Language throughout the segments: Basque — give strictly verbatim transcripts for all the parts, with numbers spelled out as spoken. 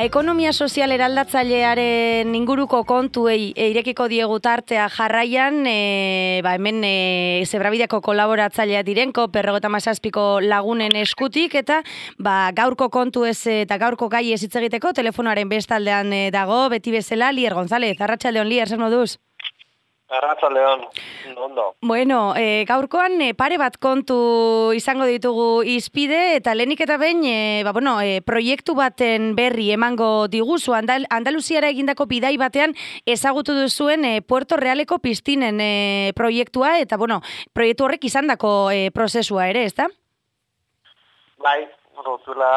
ekonomia sozial eraldatzailearen inguruko kontuei irekiko diegu tartea jarraian, e, ba, hemen e, Zebrabideako kolaboratzailea direnko, berrogeita hamazazpiko lagunen eskutik, eta ba, gaurko kontu ez eta gaurko gai ez hitz egiteko telefonoaren bestaldean e, dago, beti bezala, Lier González. Arratsaldeon, Lier, zer moduz? Arratsaldeon, ondo. Bueno, e, gaurkoan e, pare bat kontu izango ditugu izpide, eta lehenik eta behin e, ba, bueno, e, proiektu baten berri emango diguzu. Andal, Andaluziara egindako bidai batean ezagutu duzuen e, Puerto Realeko piztinen e, proiektua, eta bueno, proiektu horrek izandako e, prozesua ere, ezta? Bai, rotula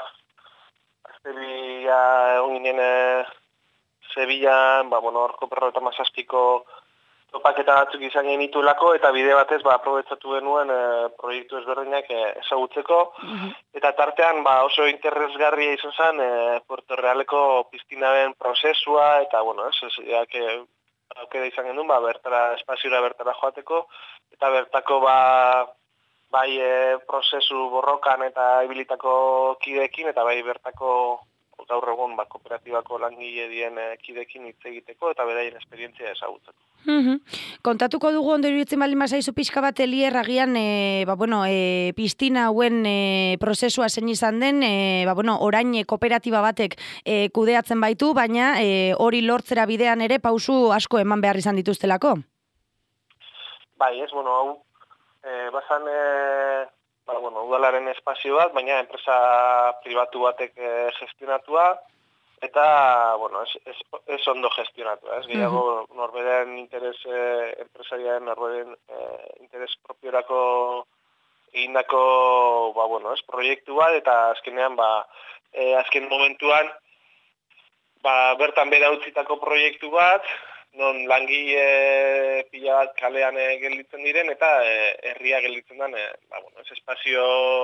Sevilla egon ginen e, Sevillan, ba, bueno, horko berrogeita hamazazpiko topaketa batzuk izan genitulako, eta bide batez ba, aprobetsatu genuen e, proiektu ezberdinak e, ezagutzeko, uh-huh. Eta tartean ba, oso interesgarria izan zen e, Puerto Realeko piztinaren prozesua, eta bueno, ez, ez, jak, e, aukera izan genuen, ba, bertara, espaziora bertara joateko, eta bertako ba, bai e, prozesu borrokan eta ibilitako kideekin, eta bai bertako gaur egun ba, kooperatibako langile dien e, kideekin hitz egiteko eta beraien esperientzia ezagutzeko. Mm-hmm. Kontatuko dugu ondo iruditzen baldin bazaizu pixka bat Lier agian e, ba, bueno, e, piztina hauen e, prozesua zein izan den, e, ba, bueno, orain e, kooperatiba batek e, kudeatzen baitu, baina e, hori lortzera bidean ere pausu asko eman behar izan dituztelako? Bai, ez, bueno, hau, e, bazan, e, ba, bueno, udalaren espazio bat, baina enpresa pribatu batek e, gestionatua, eta, bueno, ez, ez, ez ondo gestionatu, ez, gehiago uh-huh. norberen interes, eh, empresariaren norberen eh, interes propiorako egindako, ba, bueno, ez, proiektu bat, eta azkenean, ba, eh, azken momentuan, ba, bertan bera utzitako proiektu bat, non langile pila bat kalean eh, gelditzen diren, eta eh, herria gelditzen den, eh, ba, bueno, ez espazio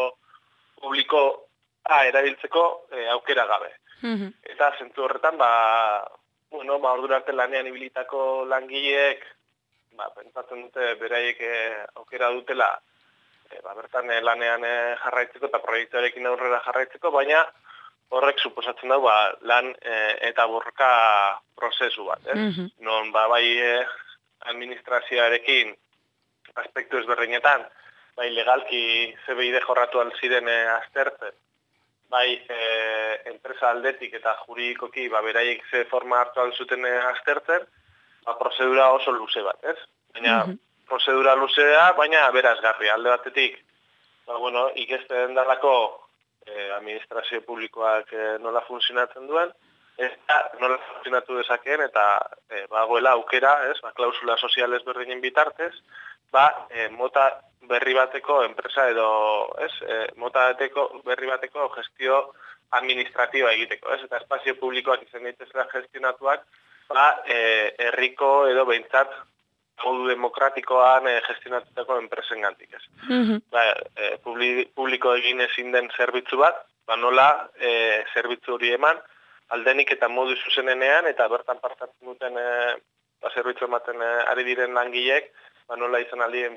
publiko ah, erabiltzeko eh, aukera gabe. Uh-huh. Eta zentu horretan, ba, bueno, ba, ordura arte lanean ibilitako langileek, ba, pentsatzen dute beraiek eh, aukera dutela, eh, ba, bertan eh, lanean eh, jarraitzeko eta proiektuarekin aurrera jarraitzeko, baina horrek suposatzen dago ba, lan eh, eta borroka prozesu bat, ez? Uh-huh. Non, ba, bai eh, administrazioarekin aspektu ezberdinetan, bai legalki ze bide jorratu alziren eh, aztertzen, bai e, enpresa aldetik eta juridikoki ba, beraiek ze forma hartu alzuten aztertzen, ba, prozedura oso luze bat, ez? Baina uh-huh. prozedura luzea, baina berazgarri, alde batetik, ba, bueno, ikesten dalako e, administrazio publikoak e, nola funtzionatzen duen, eta nola funtzionatu dezakeen, eta e, bagoela aukera, ez? Ba, klausula soziales berdinen bitartez, ba, e, mota berri bateko enpresa edo, ez, e, mota bateko berri bateko gestio administratiba egiteko, ez, eta espazio publikoak izan daitezela gestionatuak, ba, e, herriko edo behintzat modu demokratikoan e, gestionatutako enpresen gantik, ez. Mm-hmm. Ba, e, publiko egin ezin den zerbitzu bat, ba, nola e, zerbitzu hori eman, aldenik eta modu zuzenenean, eta bertan partatzen duten e, ba, zerbitzu ematen e, ari diren langileek, ba, nola izan aldien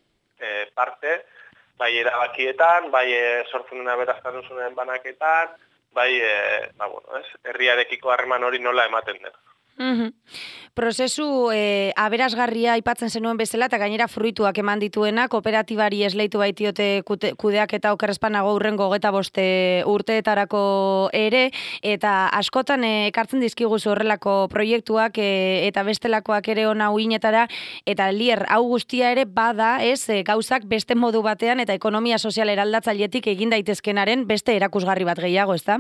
E, parte, bai erabakietan, bai e, sortzen dena beraztan duzunen banaketan, bai e, ba, bueno, ez, herriarekiko harreman hori nola ematen dena. Mm-hmm. Prozesu e, aberasgarria aipatzen zenuen bezala, eta gainera fruituak eman dituena, kooperatibari esleitu baitiote kudeak eta okerrezpanago urrengo hogeita boste urteetarako ere, eta askotan e, ekartzen dizkiguzu horrelako proiektuak e, eta bestelakoak ere ona uinetara, eta Lier, hau guztia ere bada, ez, e, gauzak beste modu batean eta ekonomia sozial eraldatzailetik egin daitezkenaren beste erakusgarri bat gehiago, ezta?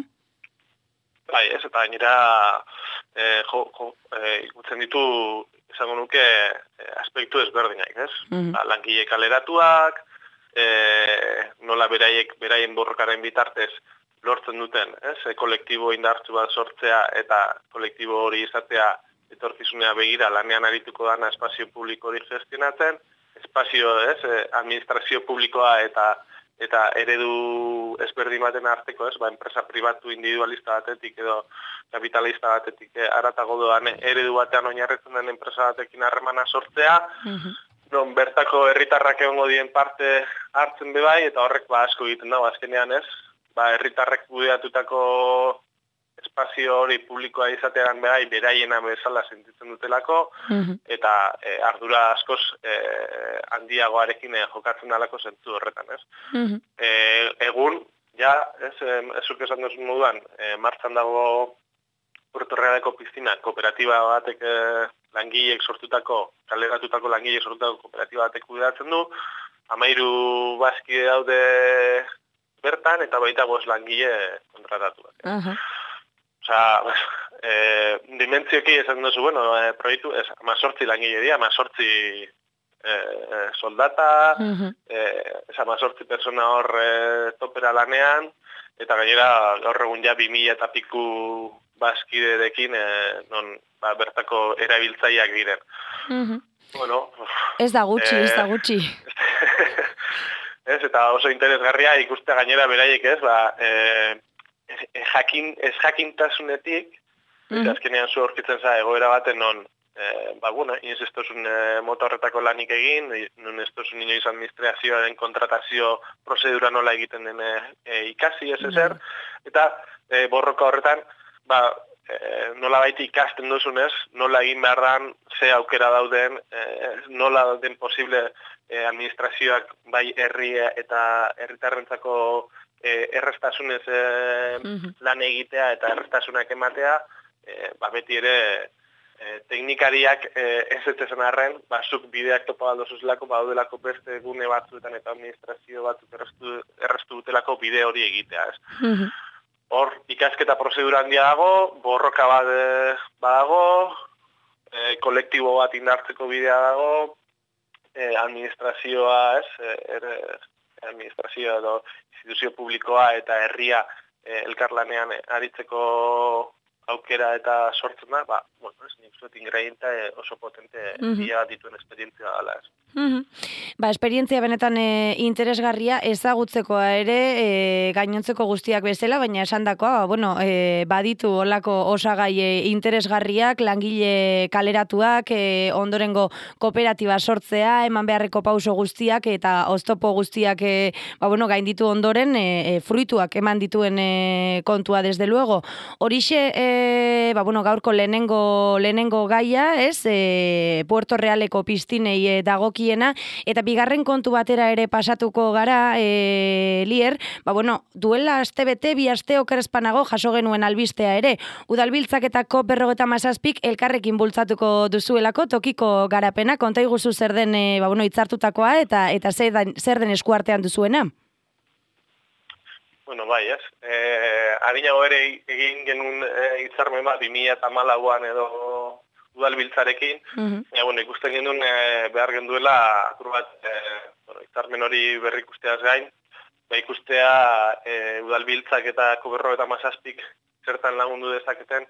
Bai, ez, eta gainera e, jo, jo, e, ikutzen ditu, izango nuke, e, aspektu ezberdinak, ez? Mm-hmm. Ba, langile kaleratuak, e, nola beraiek, beraien borrokaren bitartez lortzen duten, ez? E, kolektibo indartsu bat sortzea eta kolektibo hori izatea etorkizunea begira lanean arituko dana espazio publiko hori gestionatzen, espazio, ez? E, administrazio publikoa eta eta eredu ezberdin baten arteko, ez, ba, enpresa pribatu individualista batetik edo kapitalista batetik haratago doan eredu batean oinarritzen den enpresa batekin harremana sortzea, mm-hmm. non bertako herritarrak egongo dien parte hartzen be bai, eta horrek ba asko egiten dago azkenean, ez, ba herritarrek kudeatutako espazio hori publikoa izatean behai beraiena bezala sentitzen dutelako, Mhm. eta e, ardura askoz e, handiagoarekin e, jokatzen alako zentzu horretan, ez? Mhm. E, egun, ja, ez, ez zuk esan duzun moduan, e, martxan dago Puerto Realeko piztina, kooperatiba batek e, langileek sortutako, kaleratutako langileek sortutako kooperatiba batek kudeatzen du, hamairu bazkide daude bertan, eta baita bost langile kontratatuak. Aha. Osa, e, dimentzioki esan duzu, bueno, e, proiektu, ez, amazortzi langile dira, amazortzi e, e, soldata, Mhm. e, ez amazortzi persona hor e, topera lanean, eta gainera gaur egun ja bi mila eta piku bazkiderekin e, non ba, bertako erabiltzaileak diren. Mhm. Bueno, Ez da gutxi, eh, ez da gutxi. ez, eta oso interesgarria ikustea gainera beraiek, ez, ba, e, ez, jakin, ez jakintasunetik, Mhm. eta azkenean zu aurkitzen za egoera baten non, e, ba, bueno, inoiz ez tozun e, mota horretako lanik egin, non ez tozun inoiz administrazioaren kontratazio prozedura nola egiten den e, e, ikasi ez ezer, eta e, borroka horretan, ba, e, nola baita ikasten duzunez, nola egin behar dan, ze aukera dauden, e, nola den posible e, administrazioak bai herri eta herritarrentzako e, errestasunez e, Mhm. lan egitea eta errestasunak ematea, e, ba, beti ere e, teknikariak e, ez ez esan arren, ba, zuk bideak topa aldozuzlako, ba, daudelako beste gune batzuetan eta administrazio batzuk errestu, errestu dutelako bide hori egitea, ez. Mhm. Hor, ikasketa prozedura handia dago, borroka bat e, badago, e, kolektibo bat indartzeko bidea dago, e, administrazioa, ez, e, ere, administrazioa edo instituzio publikoa eta herria e, elkarlanean aritzeko aukera eta sortzen da, ba, bueno, ez, nik zuet ingrediente oso potente Mhm. ia dituen esperientzia dela, ez. Mhm. Ba, esperientzia benetan e, interesgarria ezagutzekoa ere e, gainontzeko guztiak bezala, baina esandakoa, ba, bueno, e, baditu olako osagai e, interesgarriak, langile kaleratuak, e, ondorengo kooperatiba sortzea, eman beharreko pauso guztiak eta oztopo guztiak e, ba, bueno, gainditu ondoren e, e, fruituak eman dituen e, kontua desde luego. Horixe, e, ba, bueno, gaurko lehenengo, lehenengo gaia, ez, e, Puerto Realeko piztinei e, dagokiena, eta bigarren kontu batera ere pasatuko gara, e, Lier, ba, bueno, duela astebete, bi aste okerespanago jaso genuen albistea ere, udalbiltzak eta kop berrogeta mazazpik elkarrekin bultzatuko duzuelako tokiko garapena, konta iguzu zer den e, ba, bueno, itzartutakoa eta eta zer den, zer den eskuartean duzuena? Bueno, bai, ez. E, Arinago ere egin genuen e, hitzarmen bat bi mila hamalauan edo udalbiltzarekin, Mhm. ja, bueno, ikusten genuen e, behar genduela apur bat e, bueno, hitzarmen hori berri ikusteaz gain, ba ikustea e, udalbiltzak eta koberro eta mazazpik zertan lagundu dezaketen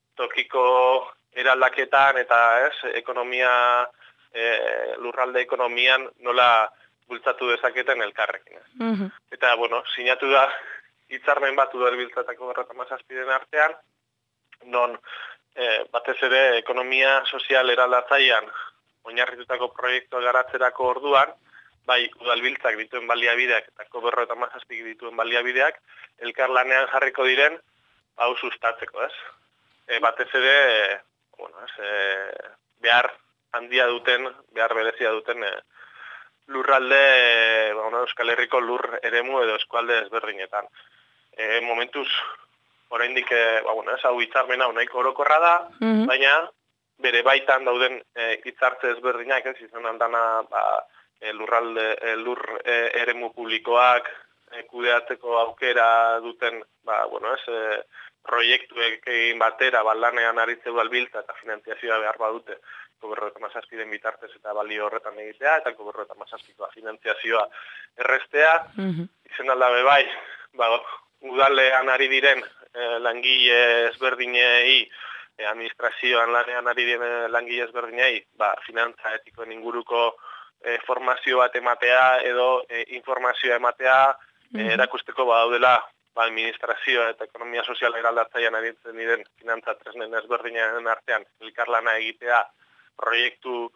tokiko eraldaketan eta ez, ekonomia, e, lurralde ekonomian nola bultzatu dezaketen elkarrekin. Mhm. Eta, bueno, sinatu da hitzarmen bat udalbiltzatako berrota mazazpiden artean, non e, batez ere ekonomia sozial eraldatzaian oinarritutako proiektua garatzerako orduan, bai udalbiltzak dituen baliabideak eta koberro eta mazazpik dituen baliabideak, elkarlanean jarriko diren hau sustatzeko, ez? E, batez ere, e, bueno, ez, e, behar handia duten, behar berezia duten e, lurralde, e, bueno, Euskal Herriko lur eremu edo eskualde ezberdinetan. E, momentuz, oraindik, e, ba, bueno, ez hau hitzarmen hau nahiko orokorra da, Mhm. baina bere baitan dauden e, hitzartze ezberdinak, ez izan handana, ba, e, lurralde, e, lur e, eremu publikoak e, kudeatzeko aukera duten, ba, bueno, ez, e, proiektuek egin batera, balanean aritze udalbiltza eta finanziazioa behar badute, koberro eta mazazpiden bitartez eta balio horretan egitea, eta koberro eta mazazpikoa finanziazioa errestea, Mhm. izen aldabe bai, ba, udalean ari diren eh, langile ezberdinei, eh, administrazioan lanean ari diren langile ezberdinei, ba, finantza etikoen inguruko eh, formazio bat ematea edo eh, informazioa ematea, eh, Mhm. erakusteko badaudela ba, administrazioa eta ekonomia soziala eraldatzaian aritzen diren finantza tresnen ezberdinen artean elkarlana egitea, proiektu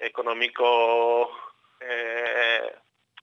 ekonomiko e,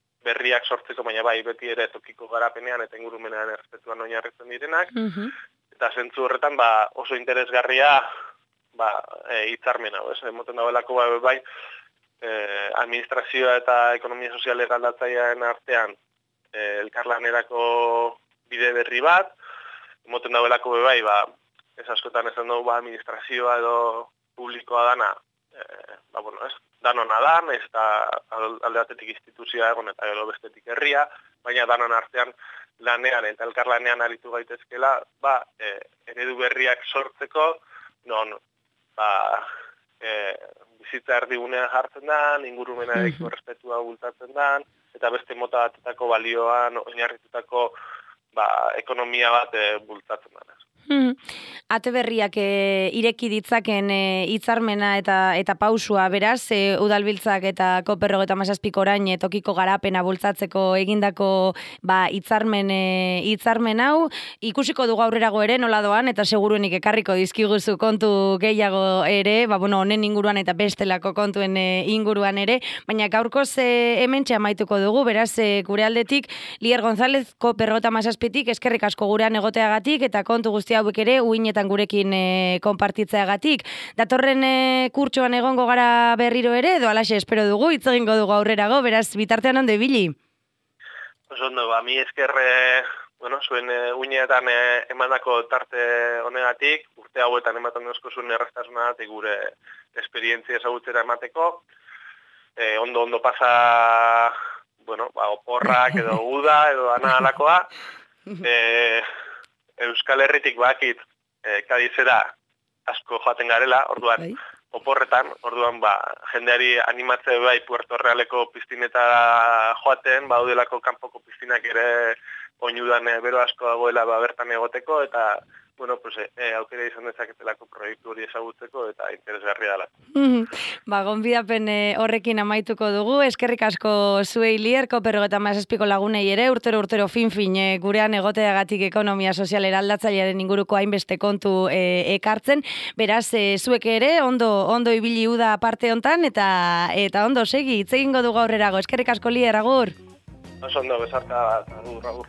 berriak sortzeko, baina bai beti ere tokiko garapenean eta ingurumenean errespetuan oinarritzen direnak, Mhm. eta zentzu horretan ba, oso interesgarria ba, e, hitzarmen hau, ez? Emoten dauelako ba, bai, e, administrazioa eta ekonomia sozial eraldatzailearen artean e, elkarlanerako bide berri bat, emoten dauelako bai, ba, ez askotan esan dugu ba, administrazioa edo publikoa dana, e, ba, bueno, ez, danona dan, ez da alde batetik instituzioa egon eta gero bestetik herria, baina danon artean lanean eta elkarlanean aritu gaitezkela, ba, e, eredu berriak sortzeko, non, ba, e, bizitza erdigunean jartzen dan, ingurumenarekiko respetua bultatzen dan, eta beste mota batetako balioan oinarritutako ba, ekonomia bat e, bultatzen dan. Hmm. Ate berriak e, ireki ditzaken hitzarmena eta eta pausua, beraz, e, udalbiltzak eta koperro eta mazazpiko orain e, tokiko garapena bultzatzeko egindako ba, hitzarmen e, hitzarmen hau, ikusiko dugu aurrerago ere nola doan, eta seguruenik ekarriko dizkiguzu kontu gehiago ere, ba, bueno, honen inguruan eta bestelako kontuen e, inguruan ere, baina gaurkoz e, hementxe amaituko dugu, beraz, e, gure aldetik, Lier González, koperro eta mazazpitik, eskerrik asko gurean egoteagatik, eta kontu guzti hauek ere uinetan gurekin e, konpartitzeagatik. Datorren e, kurtsoan egongo gara berriro ere, edo alaxe espero dugu, hitz egingo dugu aurrerago, beraz, bitartean ondo ibili. Oso ondo, ba, mi esker, e, bueno, zuen e, uinetan e, emandako tarte honegatik, urte hauetan ematen duzko zuen erraztasunagatik gure esperientzia ezagutzera emateko, e, ondo ondo pasa, bueno, ba, oporrak edo uda edo ana alakoa, e, Euskal Herritik bakit e, Kadizera asko joaten garela, orduan bai. Oporretan, orduan ba, jendeari animatze bai Puerto Realeko piztinetara joaten, baudelako kanpoko piztinak ere oinudan e, bero asko dagoela ba, bertan egoteko, eta bueno, pues, e, aukera izan dezaketelako proiektu hori ezagutzeko eta interesgarria dela. Ba, gonbidapen e, horrekin amaituko dugu, eskerrik asko zuei Lier, koperro eta mazazpiko lagunei ere, urtero urtero fin-fin e, gurean egoteagatik ekonomia sozial eraldatzailearen inguruko hainbeste kontu e, ekartzen, beraz, e, zuek ere, ondo, ondo ibili uda parte hontan, eta eta ondo segi, hitz egingo dugu aurrerago, eskerrik asko Lier, agur. Oso ondo, besarka, agur, agur.